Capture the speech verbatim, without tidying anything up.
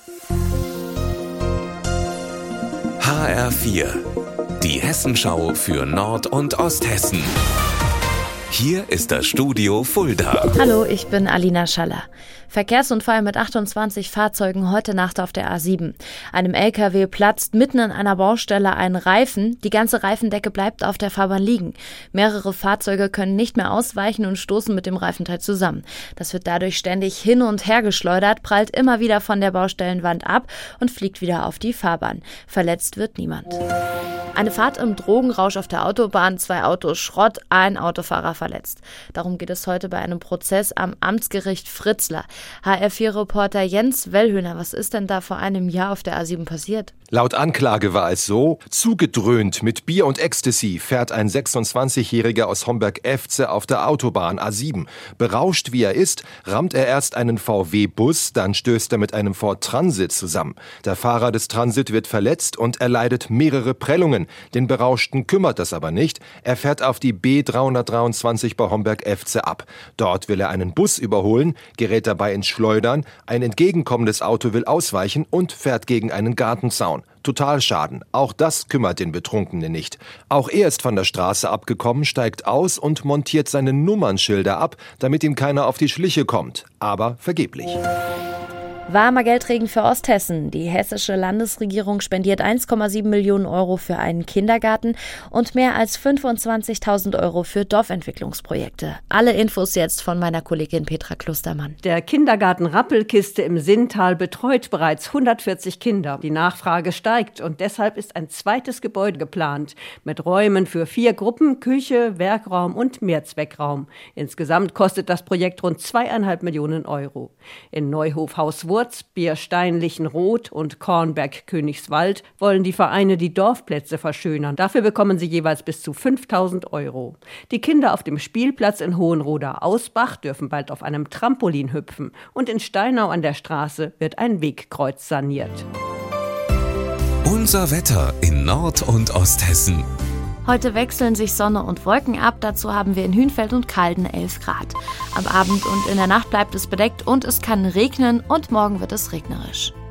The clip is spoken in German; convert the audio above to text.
H R vier, die Hessenschau für Nord- und Osthessen. Hier ist das Studio Fulda. Hallo, ich bin Alina Schaller. Verkehrsunfall mit achtundzwanzig Fahrzeugen heute Nacht auf der A sieben. Einem L K W platzt mitten an einer Baustelle ein Reifen. Die ganze Reifendecke bleibt auf der Fahrbahn liegen. Mehrere Fahrzeuge können nicht mehr ausweichen und stoßen mit dem Reifenteil zusammen. Das wird dadurch ständig hin und her geschleudert, prallt immer wieder von der Baustellenwand ab und fliegt wieder auf die Fahrbahn. Verletzt wird niemand. Eine Fahrt im Drogenrausch auf der Autobahn, zwei Autos Schrott, ein Autofahrer verletzt. Darum geht es heute bei einem Prozess am Amtsgericht Fritzlar. H R vier Reporter Jens Wellhöhner, was ist denn da vor einem Jahr auf der A sieben passiert? Laut Anklage war es so: Zugedröhnt mit Bier und Ecstasy fährt ein sechsundzwanzigjähriger aus Homberg-Efze auf der Autobahn A sieben. Berauscht wie er ist, rammt er erst einen V W-Bus, dann stößt er mit einem Ford Transit zusammen. Der Fahrer des Transit wird verletzt und erleidet mehrere Prellungen. Den Berauschten kümmert das aber nicht. Er fährt auf die B dreihundertdreiundzwanzig bei Homberg-Efze ab. Dort will er einen Bus überholen, gerät dabei ins Schleudern. Ein entgegenkommendes Auto will ausweichen und fährt gegen einen Gartenzaun. Totalschaden. Auch das kümmert den Betrunkenen nicht. Auch er ist von der Straße abgekommen, steigt aus und montiert seine Nummernschilder ab, damit ihm keiner auf die Schliche kommt. Aber vergeblich. Warmer Geldregen für Osthessen. Die hessische Landesregierung spendiert eins Komma sieben Millionen Euro für einen Kindergarten und mehr als fünfundzwanzigtausend Euro für Dorfentwicklungsprojekte. Alle Infos jetzt von meiner Kollegin Petra Klustermann. Der Kindergarten Rappelkiste im Sinntal betreut bereits hundertvierzig Kinder. Die Nachfrage steigt und deshalb ist ein zweites Gebäude geplant. Mit Räumen für vier Gruppen, Küche, Werkraum und Mehrzweckraum. Insgesamt kostet das Projekt rund zweieinhalb Millionen Euro. In Neuhof-Hauswurz, Bierstein-Lichenroth und Kornberg-Königswald wollen die Vereine die Dorfplätze verschönern. Dafür bekommen sie jeweils bis zu fünftausend Euro. Die Kinder auf dem Spielplatz in Hohenroda-Ausbach dürfen bald auf einem Trampolin hüpfen. Und in Steinau an der Straße wird ein Wegkreuz saniert. Unser Wetter in Nord- und Osthessen. Heute wechseln sich Sonne und Wolken ab, dazu haben wir in Hünfeld und Calden elf Grad. Am Abend und in der Nacht bleibt es bedeckt und es kann regnen und morgen wird es regnerisch.